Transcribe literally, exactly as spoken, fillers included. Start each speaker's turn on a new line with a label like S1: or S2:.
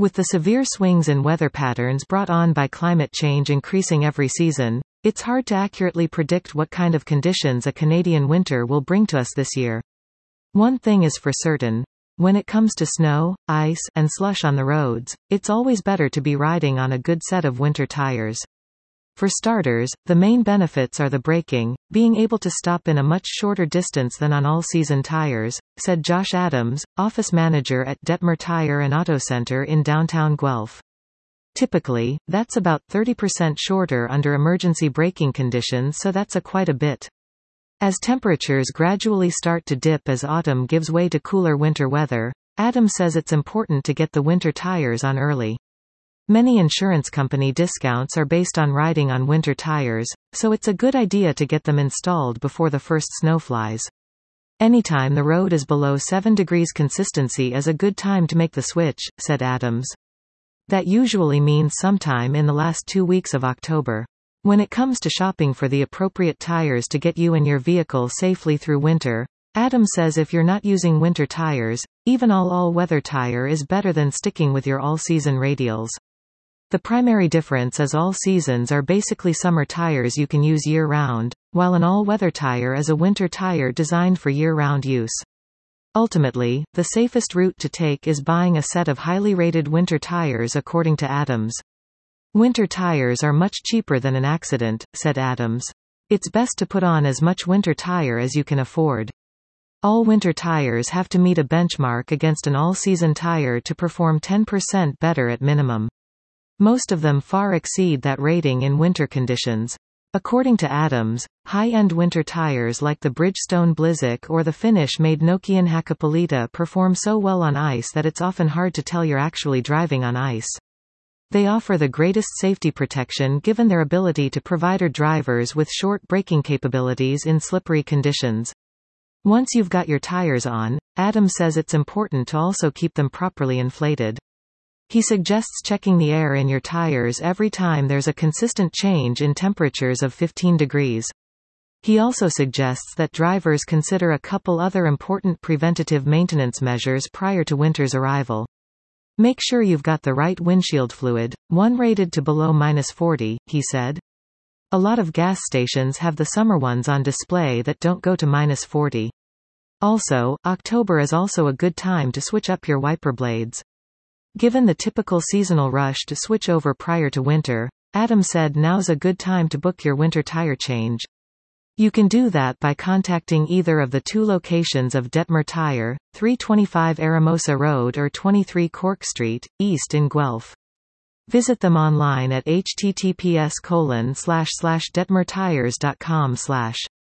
S1: With the severe swings in weather patterns brought on by climate change increasing every season, it's hard to accurately predict what kind of conditions a Canadian winter will bring to us this year. One thing is for certain. When it comes to snow, ice, and slush on the roads, it's always better to be riding on a good set of winter tires. For starters, the main benefits are the braking, being able to stop in a much shorter distance than on all-season tires, said Josh Adams, office manager at Detmer Tire and Auto Center in downtown Guelph. Typically, that's about thirty percent shorter under emergency braking conditions, so that's a quite a bit. As temperatures gradually start to dip as autumn gives way to cooler winter weather, Adams says it's important to get the winter tires on early. Many insurance company discounts are based on riding on winter tires, so it's a good idea to get them installed before the first snow flies. Anytime the road is below seven degrees consistency is a good time to make the switch, said Adams. That usually means sometime in the last two weeks of October. When it comes to shopping for the appropriate tires to get you and your vehicle safely through winter, Adams says if you're not using winter tires, even all all-weather tire is better than sticking with your all-season radials. The primary difference is all seasons are basically summer tires you can use year-round, while an all-weather tire is a winter tire designed for year-round use. Ultimately, the safest route to take is buying a set of highly rated winter tires according to Adams. Winter tires are much cheaper than an accident, said Adams. It's best to put on as much winter tire as you can afford. All winter tires have to meet a benchmark against an all-season tire to perform ten percent better at minimum. Most of them far exceed that rating in winter conditions. According to Adams, high-end winter tires like the Bridgestone Blizzak or the Finnish-made Nokian Hakkapeliitta perform so well on ice that it's often hard to tell you're actually driving on ice. They offer the greatest safety protection given their ability to provide our drivers with short braking capabilities in slippery conditions. Once you've got your tires on, Adams says it's important to also keep them properly inflated. He suggests checking the air in your tires every time there's a consistent change in temperatures of fifteen degrees. He also suggests that drivers consider a couple other important preventative maintenance measures prior to winter's arrival. Make sure you've got the right windshield fluid, one rated to below minus forty, he said. A lot of gas stations have the summer ones on display that don't go to minus forty. Also, October is also a good time to switch up your wiper blades. Given the typical seasonal rush to switch over prior to winter, Adams said now's a good time to book your winter tire change. You can do that by contacting either of the two locations of Detmer Tire, three twenty-five Aramosa Road or twenty-three Cork Street, East in Guelph. Visit them online at h t t p s colon slash slash detmertires dot com slash